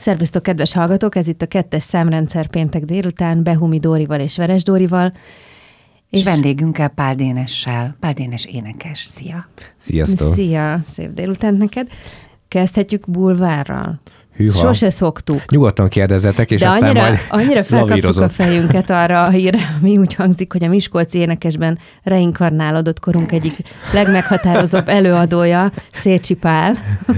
Szervusztok, kedves hallgatók! Ez itt a 2-es számrendszer péntek délután Behumi Dórival és Veres Dórival. És vendégünkkel Pál Dénessel. Pál Dénes énekes. Szia! Sziasztok! Szia! Szép délután neked. Kezdhetjük bulvárral. Hűha. Sose szoktuk. Nyugodtan kérdezzetek, és de aztán majd annyira felkaptuk a fejünket arra a hírre, ami úgy hangzik, hogy a miskolci énekesben reinkarnálódott korunk egyik legmeghatározóbb előadója, Szécsi Pál.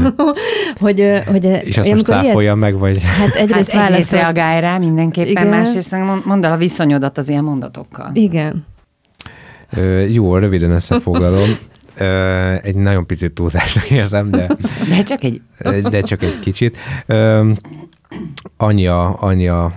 és ezt most cáfoljam meg, vagy? Hát egyrészt reagálj rá mindenképpen, igen. Másrészt mondd el a viszonyodat az ilyen mondatokkal. Igen. Jó, röviden összefoglalom. Egy nagyon picit túlzásnak érzem, de csak egy kicsit. Annyi a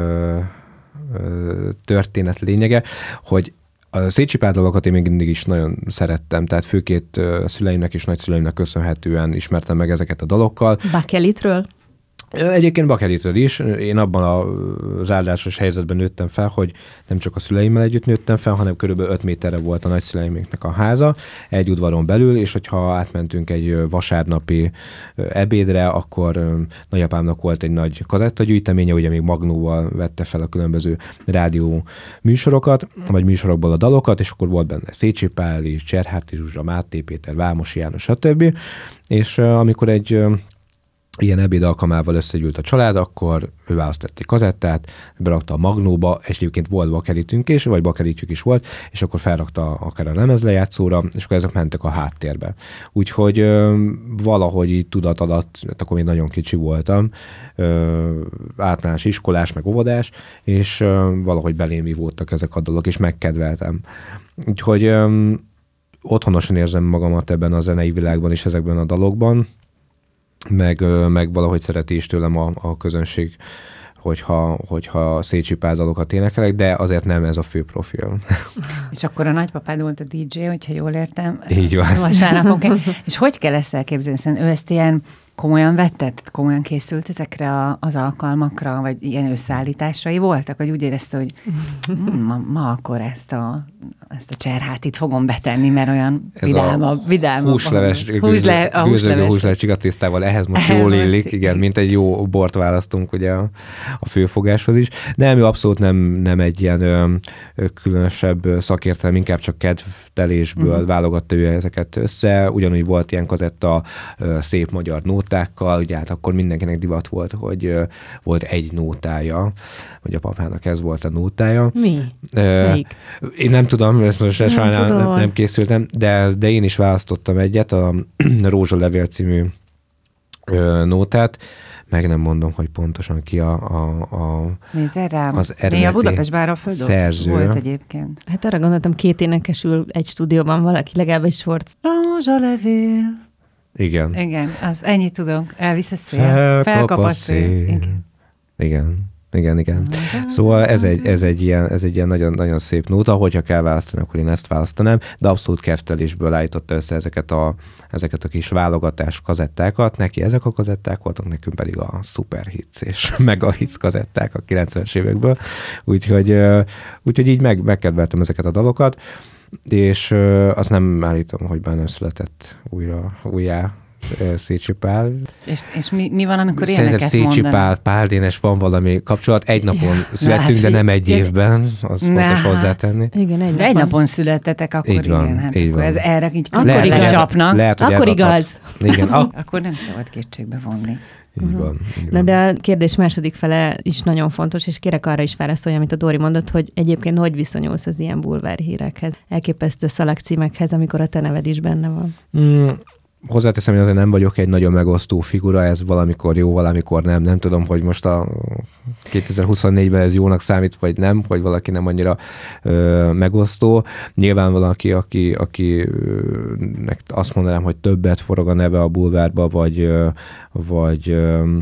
történet lényege, hogy a Szécsi Pál dalokat én még mindig is nagyon szerettem, tehát főként szüleimnek és nagyszüleimnek köszönhetően ismertem meg ezeket a dalokkal. Bakelitről? Egyébként Bakelitről is. Én abban az áldásos helyzetben nőttem fel, hogy nem csak a szüleimmel együtt nőttem fel, hanem körülbelül 5 méterre volt a nagyszüleimnek a háza, egy udvaron belül, és hogyha átmentünk egy vasárnapi ebédre, akkor nagyapámnak volt egy nagy kazettagyűjteménye, ugye még magnóval vette fel a különböző rádió műsorokat, vagy műsorokból a dalokat, és akkor volt benne Szécsi Pál is, Cserháti Zsuzsa, Máté Péter, Vámosi János, stb. És amikor egy ilyen ebéd alkalmával összegyűlt a család, akkor ő választett egy kazettát, berakta a magnóba, és egyébként volt bakelitünk is, vagy bakelitjük is volt, és akkor felrakta akár a lemezlejátszóra, és akkor ezek mentek a háttérbe. Úgyhogy valahogy így tudat alatt, akkor még nagyon kicsi voltam, általános iskolás, meg óvodás, és valahogy belém voltak ezek a dolgok, és megkedveltem. Úgyhogy otthonosan érzem magamat ebben a zenei világban és ezekben a dalokban, meg valahogy szereti is tőlem a közönség, hogyha Szécsi Pál dalokat énekelek, de azért nem ez a fő profil. És akkor a nagypapád volt a DJ, hogyha jól értem. Így van. Vasárnapon. És hogy kell ezt elképzelni? Szóval ő ezt ilyen komolyan vetted? Komolyan készült ezekre az alkalmakra, vagy ilyen összeállításai voltak, hogy úgy érezte, hogy ma akkor ezt a Cserhátit fogom betenni, mert olyan vidámabb. Húsleves, gőzölgő húsleves csigatisztával, ehhez most jól illik, igen, mint egy jó bort választunk ugye a főfogáshoz is. Nem, ő abszolút nem egy ilyen különösebb szakértelem, inkább csak kedvtelésből válogatta ő ezeket össze. Ugyanúgy volt ilyen kazetta szép magyar nótákkal, ugye hát akkor mindenkinek divat volt, hogy volt egy nótája, vagy a papának ez volt a nótája. Mi? Melyik? Én nem tudom, ezt most sajnálom, nem készültem, de én is választottam egyet, a Rózsalevél című nótát, meg nem mondom, hogy pontosan ki Nézzel rám. Az eredeti a Budapest Báró Földön szerző. Volt egyébként. Hát arra gondoltam, 2 énekesül egy stúdióban valaki, legalábbis volt. Rózsalevél. Igen. Igen, az ennyit tudunk. Elvisz a szél. Felkap a szél. Igen. Szóval ez egy ilyen nagyon, nagyon szép nóta, hogyha kell választani, akkor én ezt választanám, de abszolút kedvtelésből állította össze ezeket a kis válogatás kazettákat. Neki ezek a kazetták voltak, nekünk pedig a Superhits és Megahits kazetták a 90-es évekből. Úgyhogy így megkedveltem ezeket a dalokat, és azt nem állítom, hogy bár nem született újjá Szécsi Pál. És mi van, amikor ilyeneket mondanak? Szerintem Szécsi Pál, Pál Dénes van valami kapcsolat. Egy napon születtünk, de nem egy évben. Az fontos hozzátenni. Igen, egy napon születtetek, akkor így van, igen. Hát így akkor van. ez erre így lecsapnak. Akkor igaz. Igen. Akkor nem szabad kétségbe vonni. Így van. Na de a kérdés második fele is nagyon fontos, és kérek arra is válaszolni, amit a Dóri mondott, hogy egyébként hogy viszonyulsz az ilyen bulvár hírekhez, elképesztő szalagcímekhez, amikor a te neved is benne van? Hozzáteszem, hogy azért nem vagyok egy nagyon megosztó figura, ez valamikor jó, valamikor nem. Nem tudom, hogy most a 2024-ben ez jónak számít, vagy nem, hogy valaki nem annyira megosztó. Nyilván valaki, akinek azt mondanám, hogy többet forog a neve a bulvárba, vagy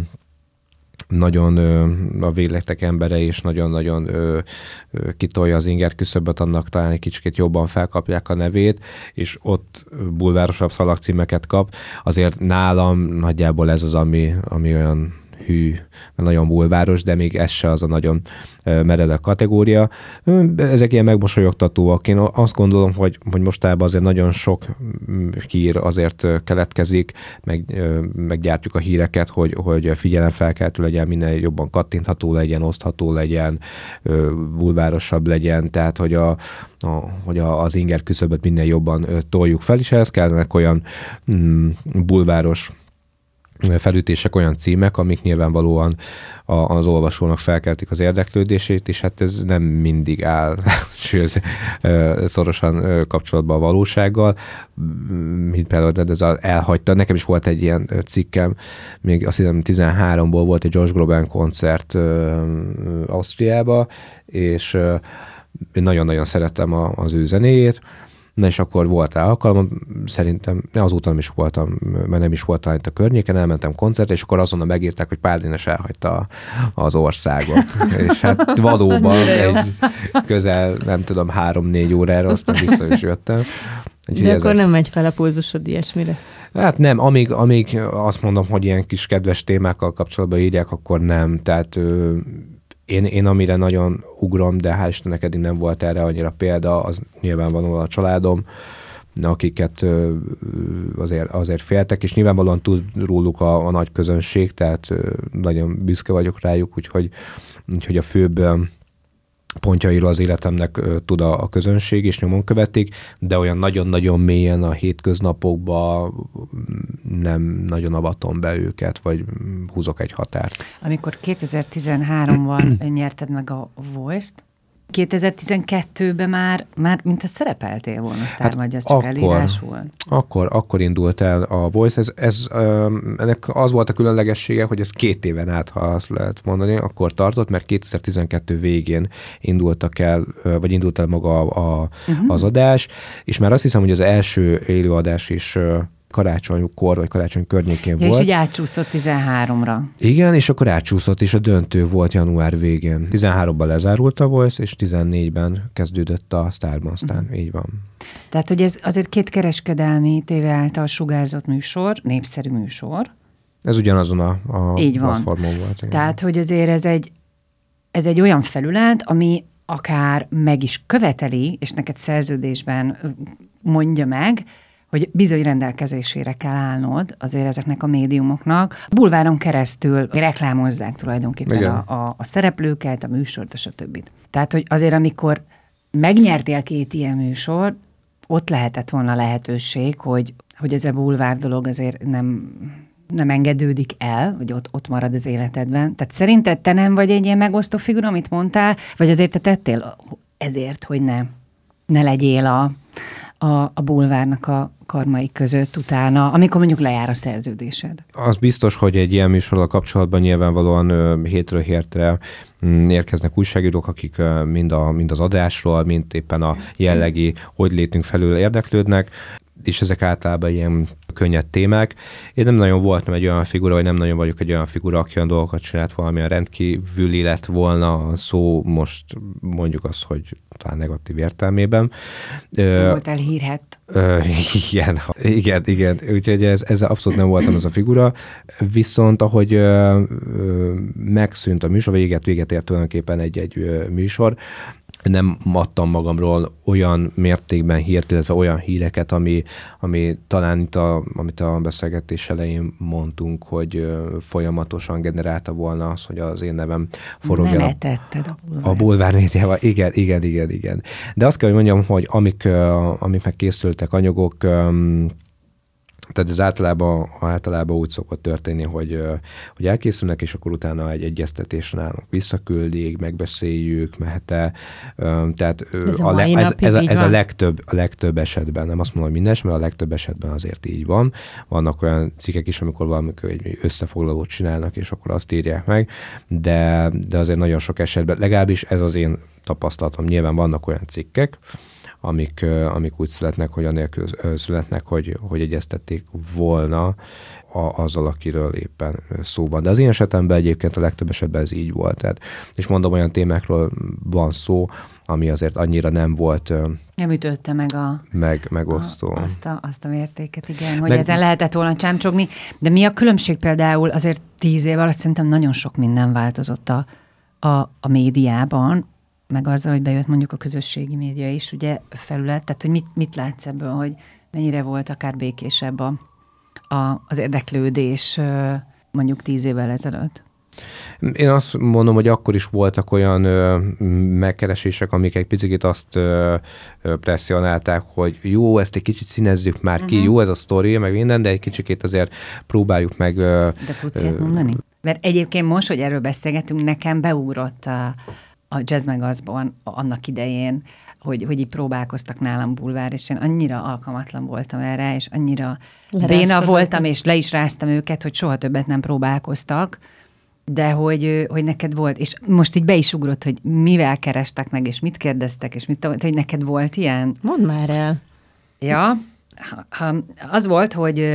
nagyon a végletek embere, és nagyon-nagyon kitolja az inger küszöböt, annak talán egy kicsit jobban felkapják a nevét, és ott bulvárosabb szalagcímeket kap. Azért nálam nagyjából ez az, ami olyan hű, nagyon bulváros, de még ez se az a nagyon meredek kategória. Ezek ilyen megmosolyogtatóak. Én azt gondolom, hogy mostában azért nagyon sok hír azért keletkezik, meggyártjuk a híreket, hogy figyelemfelkeltő legyen, minél jobban kattintható legyen, osztható legyen, bulvárosabb legyen, tehát hogy az inger küszöböt minél jobban toljuk fel, és ehhez kellenek olyan bulváros felütések, olyan címek, amik nyilvánvalóan az olvasónak felkeltik az érdeklődését, és hát ez nem mindig áll, sőt, szorosan kapcsolatban a valósággal, mint például ez elhagyta. Nekem is volt egy ilyen cikkem, még azt hiszem 13-ból volt egy Josh Groban koncert Ausztriába, és én nagyon-nagyon szerettem az ő zenéjét. Na és akkor volt rá alkalmam, szerintem azóta nem is voltam, mert nem is voltam itt a környéken, elmentem koncertre, és akkor azonnal megírták, hogy Pál Dénes elhagyta az országot. És hát valóban egy közel, nem tudom, 3-4 órára, aztán vissza is jöttem. De akkor nem megy fel a pulzusod ilyesmire? Hát nem, amíg azt mondom, hogy ilyen kis kedves témákkal kapcsolatban írják, akkor nem. Tehát én amire nagyon ugrom, de hál' Istennek eddig nem volt erre annyira példa, az nyilvánvalóan a családom, akiket azért féltek, és nyilvánvalóan tud róluk a nagy közönség, tehát nagyon büszke vagyok rájuk, úgyhogy a főbb pontjairól az életemnek tud a közönség, és nyomon követik, de olyan nagyon-nagyon mélyen a hétköznapokban nem nagyon avatom be őket, vagy húzok egy határt. Amikor 2013-ban nyerted meg a Voice-t, 2012-ben már mint szerepeltél volna, aztán vagy ez csak elírás volt? Akkor indult el a Voice. Ennek az volt a különlegessége, hogy ez 2 éven át, ha azt lehet mondani, akkor tartott, mert 2012 végén indult el maga az adás, és már azt hiszem, hogy az első élőadás is karácsonykor, vagy karácsony környékén volt. És így átcsúszott 13-ra. Igen, és akkor átcsúszott, és a döntő volt január végén. 13-ban lezárult a Voice, és 14-ben kezdődött a Sztárban, aztán így van. Tehát, hogy ez azért 2 kereskedelmi tévé által sugárzott műsor, népszerű műsor. Ez ugyanazon a platformon volt. Igen. Tehát, hogy azért ez egy olyan felület, ami akár meg is követeli, és neked szerződésben mondja meg, hogy bizony rendelkezésére kell állnod azért ezeknek a médiumoknak. A bulváron keresztül reklámozzák tulajdonképpen a szereplőket, a műsort, stb. Tehát, hogy azért, amikor megnyertél 2 ilyen műsor, ott lehetett volna lehetőség, hogy ez a bulvár dolog azért nem engedődik el, vagy ott marad az életedben. Tehát szerinted te nem vagy egy ilyen megosztó figura, amit mondtál, vagy azért te tettél ezért, hogy ne legyél a bulvárnak a karmai között utána, amikor mondjuk lejár a szerződésed? Az biztos, hogy egy ilyen műsorral kapcsolatban nyilvánvalóan hétről hétre érkeznek újságírók, akik mind az adásról, mind éppen a jellegi hogy létünk felül érdeklődnek, és ezek általában ilyen könnyed témák. Én nem nagyon voltam egy olyan figura, vagy nem nagyon vagyok egy olyan figura, aki olyan dolgokat csinált, valamilyen rendkívüli lett volna szó, most mondjuk azt, hogy talán negatív értelmében. Voltál hírhedt. Igen. Úgyhogy ez abszolút nem voltam az a figura. Viszont ahogy megszűnt a műsor, vagy véget ért tulajdonképpen egy műsor, nem adtam magamról olyan mértékben hírt, illetve olyan híreket, ami talán itt amit a beszélgetés elején mondtunk, hogy folyamatosan generálta volna az, hogy az én nevem forogja a bulvár médiával. Igen. De azt kell, hogy mondjam, hogy amik meg készültek anyagok, tehát ez általában úgy szokott történni, hogy elkészülnek, és akkor utána egy egyeztetésen állunk, visszaküldik, megbeszéljük, mehet-e. Tehát ez a legtöbb esetben, nem azt mondom, hogy minden, mert a legtöbb esetben azért így van. Vannak olyan cikkek is, amikor valamikor egy összefoglalót csinálnak, és akkor azt írják meg, de azért nagyon sok esetben, legalábbis ez az én tapasztalatom. Nyilván vannak olyan cikkek, amik úgy születnek, hogy anélkül születnek, hogy egyeztették volna azzal, akiről éppen szó van. De az én esetemben egyébként a legtöbb esetben ez így volt. Tehát, és mondom, olyan témákról van szó, ami azért annyira nem volt... Nem ütötte meg megosztó. Azt a mértéket, igen, hogy ezen lehetett volna csámcsogni. De mi a különbség például azért 10 év alatt szerintem nagyon sok minden változott a médiában, meg azzal, hogy bejött mondjuk a közösségi média is, ugye felület, tehát hogy mit látsz ebből, hogy mennyire volt akár békésebb az érdeklődés mondjuk 10 évvel ezelőtt? Én azt mondom, hogy akkor is voltak olyan megkeresések, amik egy picit azt presszionálták, hogy jó, ezt egy kicsit színezzük már ki, jó ez a sztori, meg minden, de egy kicsikét azért próbáljuk meg... De tudsz ilyet mondani? Mert egyébként most, hogy erről beszélgetünk, nekem beugrott a Jazz Magazine-ban annak idején, hogy így próbálkoztak nálam bulvár, és én annyira alkalmatlan voltam erre, és annyira béna voltam, és le is ráztam őket, hogy soha többet nem próbálkoztak, de hogy neked volt, és most így be is ugrott, hogy mivel kerestek meg, és mit kérdeztek, és hogy neked volt ilyen? Mondd már el. Ja, az volt,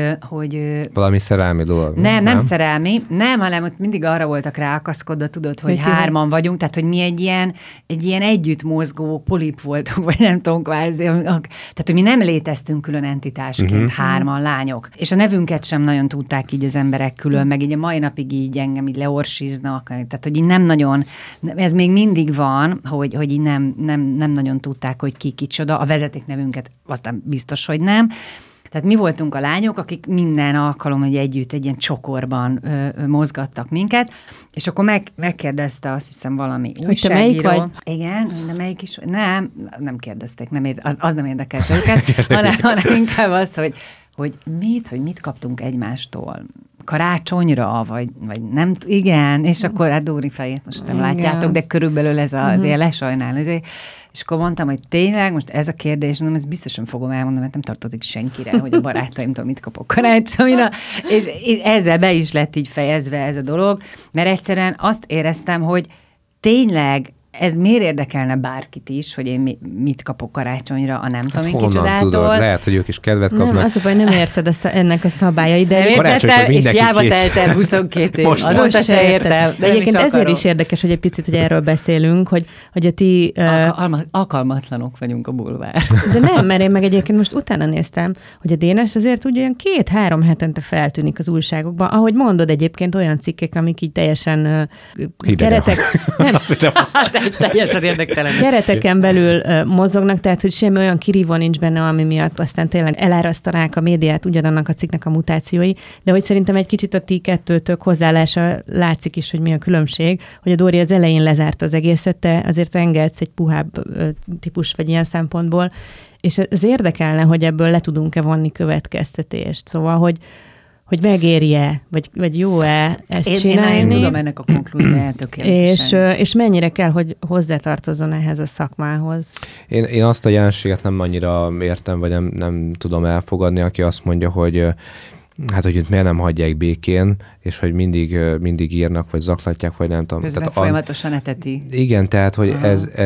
hogy valami szerelmi dolog. Nem szerelmi, hanem ott mindig arra voltak ráakaszkodva, tudod, hogy hárman vagyunk, tehát, hogy mi egy ilyen együtt mozgó polip voltunk, vagy nem tudom, kvázi. Tehát, hogy mi nem léteztünk külön entitásként, hárman lányok. És a nevünket sem nagyon tudták így az emberek külön, meg így a mai napig így engem így leorsíznak, tehát, hogy így nem nagyon, ez még mindig van, hogy így nem nagyon tudták, hogy ki kicsoda, a vezeték nevünket aztán biztos, hogy nem. Tehát mi voltunk a lányok, akik minden alkalom együtt egy ilyen csokorban mozgattak minket, és akkor megkérdezte azt hiszem valami újságíró. Te melyik vagy? Igen, de melyik is? Nem kérdezték, az nem érdekelt őket, hanem inkább az, hogy mit kaptunk egymástól. Karácsonyra, vagy nem, igen, és akkor hát Dóri fejét most nem látjátok, de körülbelül ez azért lesajnál. És akkor mondtam, hogy tényleg, most ez a kérdés, nem, ezt biztosan fogom elmondani, mert nem tartozik senkire, hogy a barátaimtól mit kapok karácsonyra, és ezzel be is lett így fejezve ez a dolog, mert egyszerűen azt éreztem, hogy tényleg ez miért érdekelne bárkit is, hogy én mit kapok karácsonyra a nem tudom én kicsodától. Tudod? Lehet, hogy ők is kedvet kapnak. Nem, az a baj, nem érted ennek a szabályai, de... Nem értettem, és hiába telt el 22 év. Azóta se értem. De egyébként ezért is érdekes, hogy egy picit, hogy erről beszélünk, hogy a ti... Alkalmatlanok vagyunk a bulvár. De nem, mert én meg egyébként most utána néztem, hogy a Dénes azért úgy olyan 2-3 hetente feltűnik az újságokban. Ahogy mondod egyébként olyan cikkek, amik így teljesen keretek... Nem, teljesen érdektelen. Kereteken belül mozognak, tehát hogy semmi olyan kirívó nincs benne, ami miatt aztán tényleg elárasztanák a médiát ugyanannak a cikknek a mutációi, de hogy szerintem egy kicsit a ti kettőtök hozzáállása látszik is, hogy mi a különbség, hogy a Dóri az elején lezárta az egészet, te azért engedsz egy puhább típus vagy ilyen szempontból, és ez érdekelne, hogy ebből le tudunk-e vonni következtetést. Szóval, hogy megéri-e, vagy jó-e ezt csinálni. Én tudom ennek a konklúzióját tökéletesen. És mennyire kell, hogy hozzátartozzon ehhez a szakmához? Én azt a jelenséget nem annyira értem, vagy nem tudom elfogadni, aki azt mondja, hogy hát, hogy itt miért nem hagyják békén, és hogy mindig írnak, vagy zaklatják, vagy nem tudom. Közben tehát folyamatosan eteti. Igen, tehát, hogy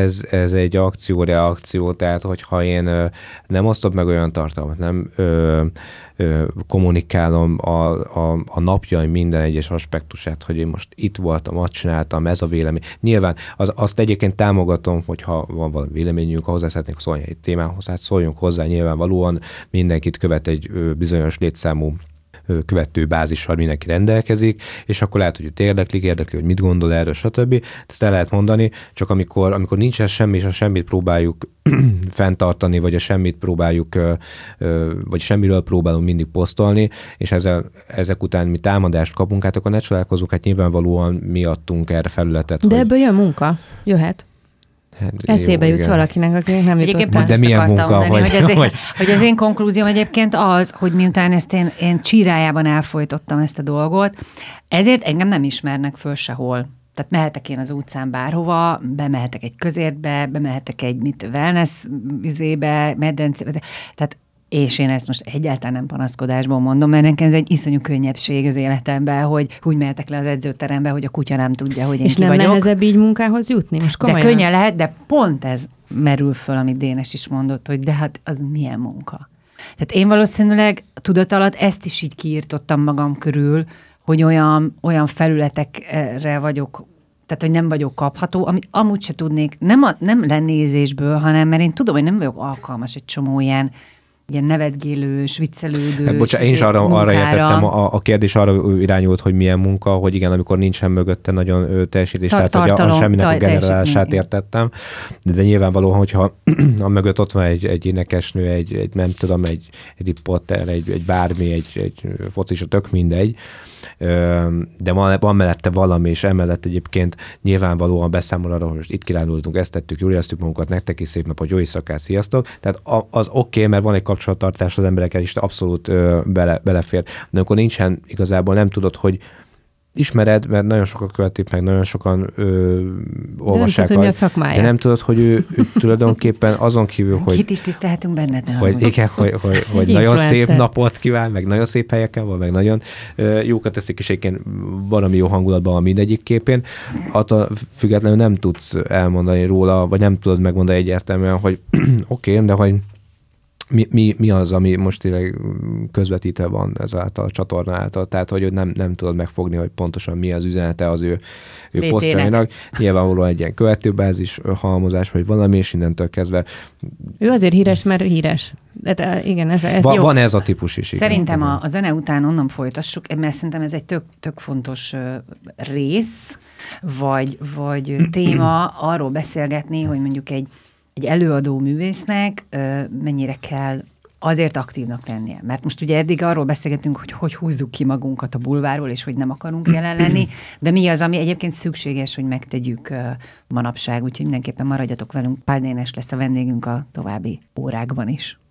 ez egy akció-reakció, tehát, hogyha én nem osztok meg olyan tartalmat, nem kommunikálom a napjaim minden egyes aspektusát, hogy én most itt voltam, azt csináltam, ez a vélemény. Nyilván azt egyébként támogatom, hogyha van valami véleményünk, ha hozzá szeretnénk szólni egy témához, hát szóljunk hozzá, nyilvánvalóan mindenkit követ egy bizonyos létszámú követő bázissal mindenki rendelkezik, és akkor lehet, hogy őt érdekli, hogy mit gondol erről, stb. Ezt el lehet mondani, csak amikor nincs ez semmi, és a semmit próbáljuk fenntartani, vagy a semmit próbáljuk, vagy semmiről próbálunk mindig posztolni, és ezek után mi támadást kapunk, hát akkor ne csodálkozzunk, hát nyilvánvalóan mi adtunk erre felületet. De ebből jön munka, jöhet. Hát, eszébe jutsz valakinek, akinek nem jutott el. De milyen munka, mondani, hogy az én konklúzióm egyébként az, hogy miután ezt én csírájában elfojtottam ezt a dolgot, ezért engem nem ismernek föl sehol. Tehát mehetek én az utcán bárhova, bemehetek egy közértbe, bemehetek egy wellness izébe, medencébe. Tehát És én ezt most egyáltalán nem panaszkodásból mondom, mert nekem ez egy iszonyú könnyebbség az életemben, hogy úgy mehetek le az edzőterembe, hogy a kutya nem tudja, hogy én és ki nem vagyok. nehezebb így munkához jutni? Most komolyan? De könnyen lehet, de pont ez merül föl, amit Dénes is mondott, hogy de hát az milyen munka. Tehát én valószínűleg tudat alatt ezt is így kiírtottam magam körül, hogy olyan felületekre vagyok, tehát hogy nem vagyok kapható, amit amúgy se tudnék, nem lenézésből, hanem mert én tudom, hogy nem vagyok alkalmas egy csomó ilyen nevetgélős, viccelődős bocsánat, én is arra értettem, a kérdés arra irányult, hogy milyen munka, hogy igen, amikor nincsen mögötte nagyon teljesítés, tehát hogy semminek a generálását értettem, de nyilvánvalóan, hogyha a mögött ott van egy énekesnő, egy nem tudom, egy riporter, egy bármi, egy focis, tök mindegy, de van mellette valami, és emellett egyébként nyilvánvalóan beszámol arra, hogy most itt kirándultunk, ezt tettük, jól éreztük magunkat, nektek is szép napot, jó éjszakát, sziasztok. Tehát az oké, mert van egy kapcsolattartás az emberekkel, és abszolút belefér. De akkor nincsen igazából, nem tudod, hogy ismered, mert nagyon sokan követik, meg nagyon sokan olvassák. De nem tudod, hogy mi a szakmája. De nem tudod, hogy ő tulajdonképpen azon kívül, hogy... Kit is tisztelhetünk benned, ne hogy igen, hogy nagyon szép napot kíván, meg nagyon szép helyeken van, meg nagyon jókat teszik, és egyébként valami jó hangulatban van mindegyik képén. Attól függetlenül nem tudsz elmondani róla, vagy nem tudod megmondani egyértelműen, hogy oké, de hogy mi az, ami most tényleg közvetítve van ezáltal a csatorna által, tehát hogy nem tudod megfogni, hogy pontosan mi az üzenete az ő posztjainak. Nyilvánvalóan egy ilyen követőbázis halmozás, vagy valami, és innentől kezdve. Ő azért híres, mert híres. De igen, ez jó. Van ez a típus is. Igen. Szerintem a zene után onnan folytassuk, mert szerintem ez egy tök fontos rész, vagy téma arról beszélgetni, hogy mondjuk egy előadó művésznek mennyire kell azért aktívnak lennie. Mert most ugye eddig arról beszélgetünk, hogy húzzuk ki magunkat a bulvárról, és hogy nem akarunk jelen lenni, de mi az, ami egyébként szükséges, hogy megtegyük manapság, úgyhogy mindenképpen maradjatok velünk. Pál Dénes lesz a vendégünk a további órákban is.